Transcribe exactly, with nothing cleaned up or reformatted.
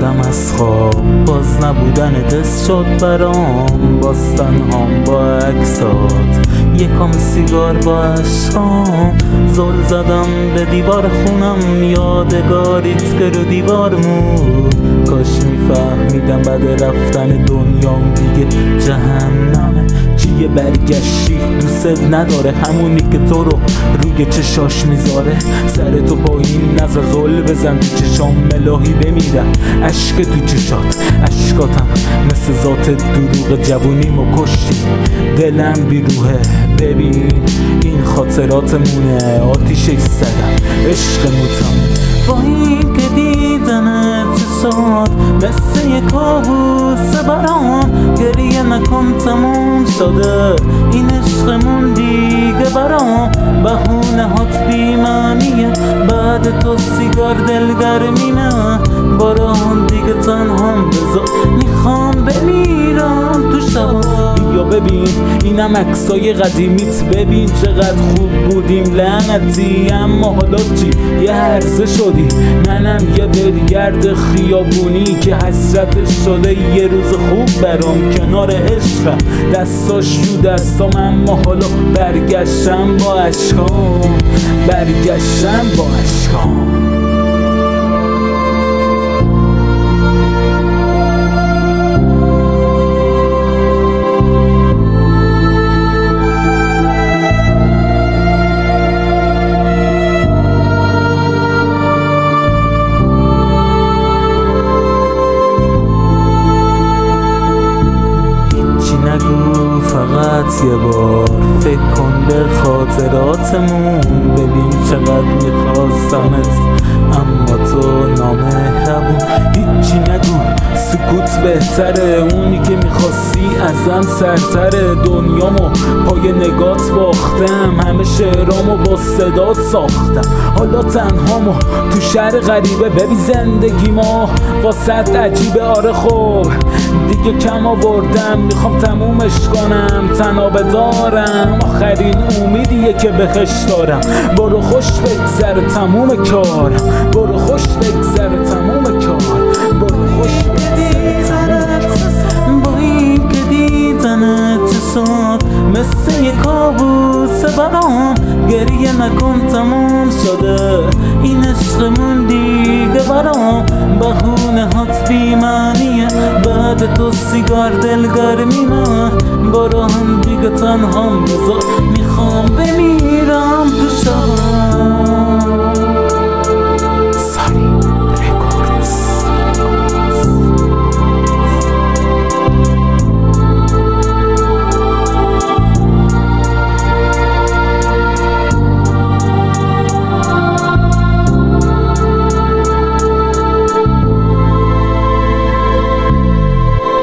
شدم از خواب، باز نبودن دست شد برام، باز تنهام با عکسات، یکم سیگار با عشقام. زل زدم به دیوار خونم، یادگاریت که رو دیوار مون. کاش میفهمیدم بعد رفتن دنیام دیگه جهنمه. چیه برگشتی دوست نداره، همونی که تو رو روی چشاش میذاره. سر تو پایین نظر زل بزن تو چشام، ملاحی بمیرم عشق تو چشات. عشقاتم مثل ذات دروغ، جوونیمو کشتی دلم بیروحه. ببین این خاطراتمونه، آتیشش زدم عشق موتم. با این که دیدن چشات مثل یک کابوس برام، گریه نکن تموم شده این عشقمون دیگه برام. بهونه هات بیمانیه، بعد تو سیگار دلگرمینه. باران دیگه تنهام بذار، میخوام بمیرم تو شبا. یا ببین اینم عکسای قدیمیت، ببین چقدر خوب بودیم لعنتی. اما حالا چی؟ یه هرزه شدی، منم یه برگرد خیابونی که حسرتش شده یه روز خوب برام. کنار عشقم دستاش رو دستام، اما حالا برگشتم با عشقام، برگشتم با عشقام. نگو فقط یه بار، فکر کن به خاطراتمون. ببین چقدر میخواستمت اما تو نامهربون. هیچی نگو سکوت بهتره، اونی که میخواستی ازم سرتره. دنیامو پای نگات باختم، همه شعرامو با صدات ساختم. حالا تنهامو تو شهر غریبه، ببین زندگی ما واسه عجیبه. آره خب دیگه کم آوردم، میخوام تمومش کنم. تنابه دارم آخرین امیدیه که بهش دارم. برو خوش بگذر تموم کار، برو خوش بگذر تموم کار، برو خوش بگذر تموم. با این که دیدن چشات مثل یک کابوس برام، گریه نکن تموم شده این عشقمون دیگه برام. بهونه هات بیمانیه، بعد تو سیگار دلگرمینه. برو هم دیگه تنهام بذار، میخوام بمیرم تو شب.